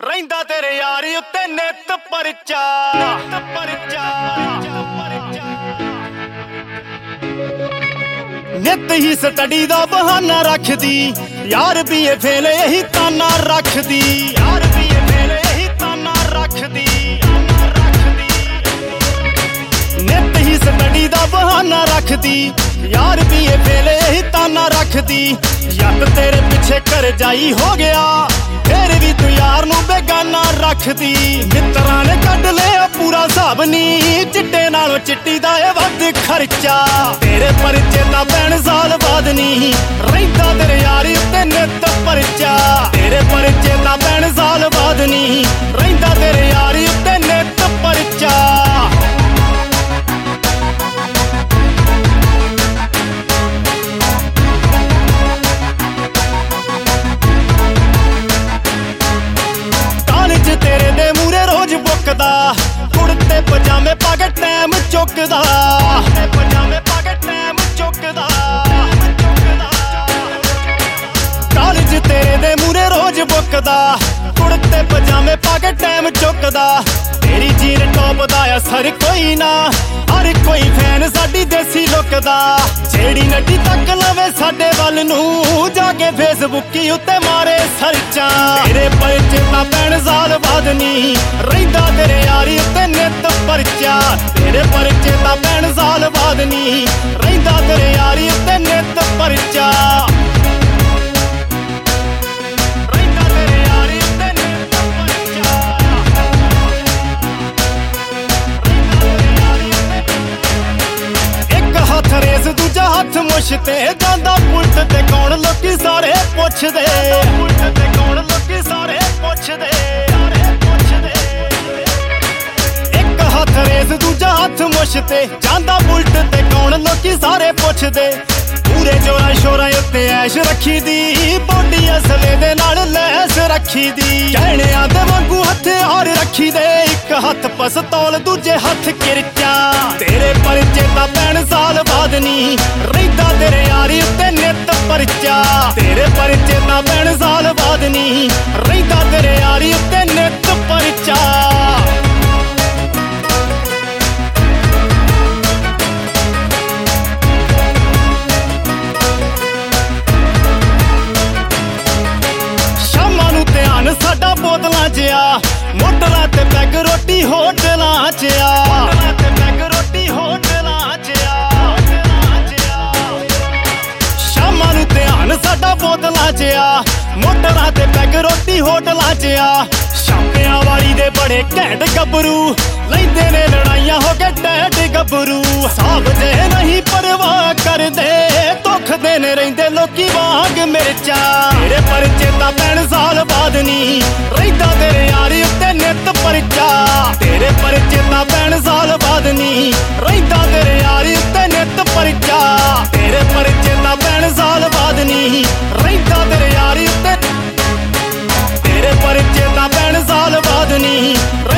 ਰਹਿੰਦਾ ਤੇਰੇ ਯਾਰੀ ਉੱਤੇ ਨਿੱਤ ਪਰਚਾ ਨਿੱਤ ਹੀ ਸਟੱਡੀ ਦਾ ਬਹਾਨਾ ਰੱਖਦੀ ਯਾਰ ਬੀਏ ਫੇਲ ਇਹੀ ਤਾਨਾ ਰੱਖਦੀ ਯਾਰ ਬੀਏ ਫੇਲ ਇਹੀ ਤਾਨਾ ਰੱਖਦੀ ਨਿੱਤ ਹੀ ਸਟੱਡੀ ਦਾ ਬਹਾਨਾ ਰੱਖਦੀ ਯਾਰ ਬੀਏ ਫੇਲ ਇਹੀ ਤਾਨਾ ਰੱਖਦੀ ਯੱਤ ਤੇਰੇ ਪਿੱਛੇ ਕਰ ਜਾਈ ਹੋ ਗਿਆ ਫੇਰ ਵੀ ਤੂੰ ਯਾਰ ਨੂੰ ਬੇਗਾਨਾ ਰੱਖਦੀ ਮਿੱਤਰਾਂ ਨੇ ਕੱਢ ਲਿਆ ਪੂਰਾ ਹਿਸਾਬ ਨੀ ਚਿੱਟੇ ਨਾਲੋਂ ਚਿੱਟੀ ਦਾ ਇਹ ਵੱਧ ਖਰਚਾ ਤੇਰੇ ਪਰਚੇ ਤਾਂ ਪੈਣ ਸਾਲ ਬਾਅਦ ਨੀ ਰਹਿੰਦਾ ਤੇਰੇ ਯਾਰੀ ਉੱਤੇ ਨਿੱਤ ਪਰਚਾ ਤੇਰੇ ਪਰਚੇ ਤਾਂ ਪੈਣ ਸਾਲ ਬਾਅਦ ਨੀ ਰਹਿੰਦਾ ਤੇਰੇ ਯਾਰੀ ਉੱਤੇ ਨਿੱਤ ਪਰਚਾ ਤੇਰੇ ਦੇ ਮੂਰੇ ਰੋਜ਼ ਬੁੱਕਦਾ ਕੁੜਤੇ ਪਜਾਮੇ ਪਾ ਕੇ ਟਾਈਮ ਚੁੱਕਦਾ ਪਜਾਮੇ ਪਾ ਕੇ ਟਾਈਮ ਚੁੱਕਦਾ ਕਾਲਜ ਤੇਰੇ ਦੇ ਮੂਰੇ ਰੋਜ਼ ਬੁੱਕਦਾ ਕੁੜਤੇ ਪਜਾਮੇ ਪਾ ਕੇ ਟਾਈਮ ਚੁੱਕਦਾ ਤੇਰੀ ਜੀਨ ਟੌਪ ਦਾ ਅਸਰ ਕੋਈ ਨਾ ਹਰ ਕੋਈ ਫੈਨ ਸਾਡੀ ਦੇਸੀ ਲੁੱਕ ਦਾ ਜਿਹੜੀ ਨੱਡੀ ਤੱਕ ਲਵੇ ਸਾਡੇ ਵੱਲ ਨੂੰ ਜਾ ਕੇ ਫੇਸਬੁੱਕੀ ਉੱਤੇ ਮਾਰੇ ਸਰਚਾਂ ਤੇਰੇ ਪਰਚੇ ਤਾਂ ਪੈਣ ਸਾਲ ਬਾਅਦ ਨੀ ਰਹਿੰਦਾ ਤੇਰੇ ਯਾਰੀ ਉੱਤੇ ਨਿੱਤ ਪਰਚਾ ਤੇਰੇ ਪਰਚੇ ਤਾਂ ਪੈਣ ਸਾਲ ਬਾਅਦ ਨੀ ਰਹਿੰਦਾ ਤੇਰੇ ਯਾਰੀ ਉੱਤੇ ਨਿੱਤ ਪਰਚਾ ਰੇਸ ਦੂਜਾ ਹੱਥ ਮੁੱਛ ਤੇ ਜਾਂਦਾ ਪੁਲਟ ਤੇ ਕੌਣ ਲੋਕੀ ਸਾਰੇ ਪੁੱਛਦੇ ਪੁਲਟ ਤੇ ਕੌਣ ਲੋਕੀ ਸਾਰੇ ਪੁੱਛਦੇ ਇੱਕ ਹੱਥ ਰੇਸ ਦੂਜਾ ਹੱਥ ਮੁੱਛ ਤੇ ਜਾਂਦਾ ਪੁਲਟ ਤੇ ਕੌਣ ਲੋਕੀ ਸਾਰੇ ਪੁੱਛਦੇ ਪੂਰੇ ਜੋਰਾਂ ਸ਼ੋਰਾਂ ਉੱਤੇ ਐਸ਼ ਰੱਖੀ ਦੀ ਬੋਡੀ ਅਸਲੇ ਦੇ ਨਾਲ ਲੈਸ ਰੱਖੀ ਦੀ ਕਹਿਣਿਆਂ ਦੇ ਵਾਂਗੂ ਹਥਿਆਰ ਰੱਖੀ ਦੇ ਇੱਕ ਹੱਥ ਪਸਤੌਲ ਦੂਜੇ ਹੱਥ ਕਿਰਚਾਂ ਤੇਰੇ ਪਰਚੇ ਤਾਂ ਪੈਣ ਸਾਲ ਬਾਅਦ ਨੀ ਰਹਿੰਦਾ ਤੇਰੇ ਯਾਰੀ ਉੱਤੇ ਨਿੱਤ ਪਰਚਾ ਤੇਰੇ ਪਰਚੇ ਤਾਂ ਪੈਣ ਸਾਲ ਬਾਅਦ ਨੀ ਰਹਿੰਦਾ ਤੇਰੇ ਯਾਰੀ ਉੱਤੇ ਨਿੱਤ ਪਰਚਾ ਸਾਡਾ ਬੋਤਲਾਂ 'ਚ ਆ ਮੋਟਰਾਂ ਤੇ ਪੈਗ ਰੋਟੀ ਹੋਟਲਾਂ 'ਚ ਆ ਮੋਟਰਾਂ ਤੇ ਪੈਗ ਰੋਟੀ ਹੋਟਲਾਂ 'ਚ ਆ ਸ਼ਾਮਾਂ ਨੂੰ ਧਿਆਨ ਸਾਡਾ ਬੋਤਲਾਂ 'ਚ ਆ ਮੋਟਰਾਂ ਤੇ ਪੈਗ ਰੋਟੀ ਹੋਟਲਾਂ 'ਚ ਆ ਛਾਪਿਆਂ ਵਾਲੀ ਦੇ ਬੜੇ ਘੈਂਟ ਗੱਭਰੂ ਲੈਂਦੇ ਨੇ ਲੜਾਈਆਂ ਹੋ ਕੇ ਟੈਟ ਗੱਭਰੂ ਸਾਬ ਜੇ ਨਹੀਂ ਪਰਵਾਹ ਕਰਦੇ ਧੋਖਦੇ ਨੇ ਰਹਿੰਦੇ ਲੋਕੀ ਵਾਂਗ ਮਿਰਚਾਂ ਤੇਰੇ ਪਰਚੇ ਤਾਂ ਪੈਣ ਸਾਲ ਬਾਅਦ ਨੀ ਰਹਿੰਦਾ ਤੇਰੇ ਯਾਰੀ ਉੱਤੇ ਨਿੱਤ ਪਰਚਾ ਤੇਰੇ ਪਰਚੇ ਤਾਂ ਪੈਣ ਸਾਲ ਬਾਅਦ ਨੀ ਰਹਿੰਦਾ ਤੇਰੇ ਯਾਰੀ ਉੱਤੇ ਨਿੱਤ ਪਰਚਾ ਤੇਰੇ ਪਰਚੇ ਤਾਂ ਪੈਣ ਸਾਲ ਬਾਅਦ ਨੀ ਰਹਿੰਦਾ ਤੇਰੇ ਯਾਰੀ ਉੱਤੇ ਤੇਰੇ ਪਰਚੇ ਤਾਂ ਪੈਣ ਸਾਲ ਬਾਅਦ ਨੀ